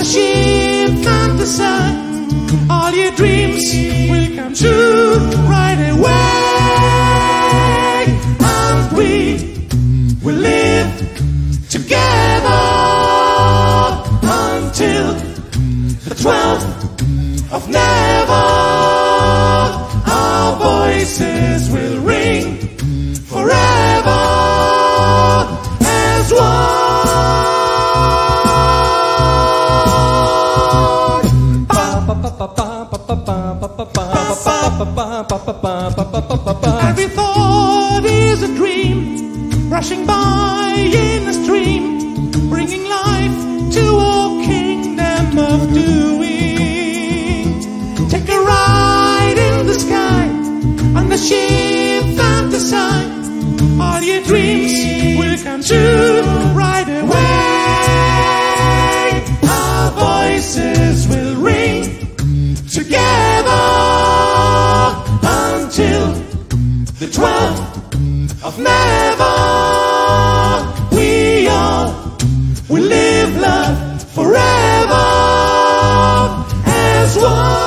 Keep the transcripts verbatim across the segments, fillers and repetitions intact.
ship fantasize. All your dreams will come true right away. And we will live together until the twelfth of never. Our voices will ring forever as one. Every thought is a dream, rushing by in a stream, bringing life to a kingdom of doing. Take a ride in the sky on the ship fantasize. All your dreams will come true right away. Our voices will ring together until the twelfth of never. We all will live love forever as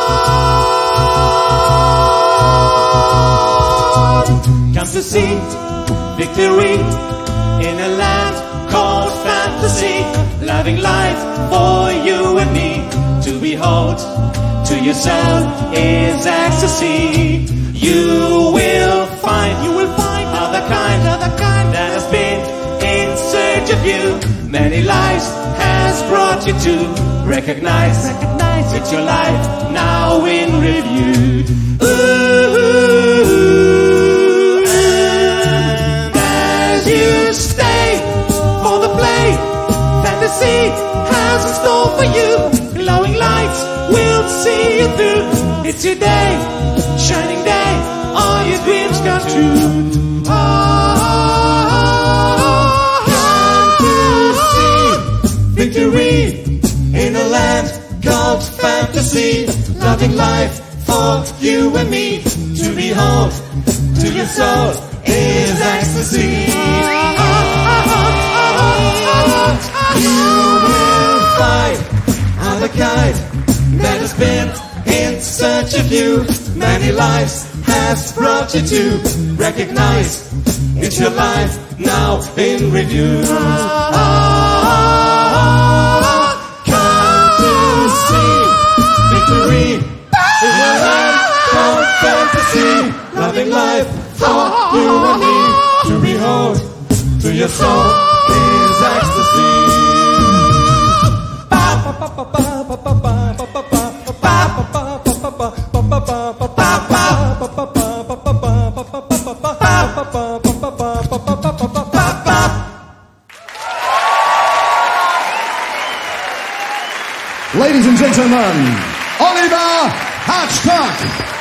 one. Come to see victory in a land called fantasy, loving life for you and me. To behold to yourself is ecstasy. You will find, you will find other kind, other kind that has been in search of you. Many lives has brought you to recognize, recognize it's your life now in review. Ooh, and as you stay for the play, fantasy has in store for you. Glowing lights will see you through. It's your day, shining day, all your dreams come true. Oh, come to see victory in a land called fantasy, loving life for you and me. To behold to your soul is ecstasy. You will find the kind that has been in search of you. Many lives has brought you to recognize it's your life now in review. Oh, come to see victory in a land called fantasy, loving life for you and me. To behold to your soul is ecstasy. Ladies and gentlemen, Oliver Hatchcock.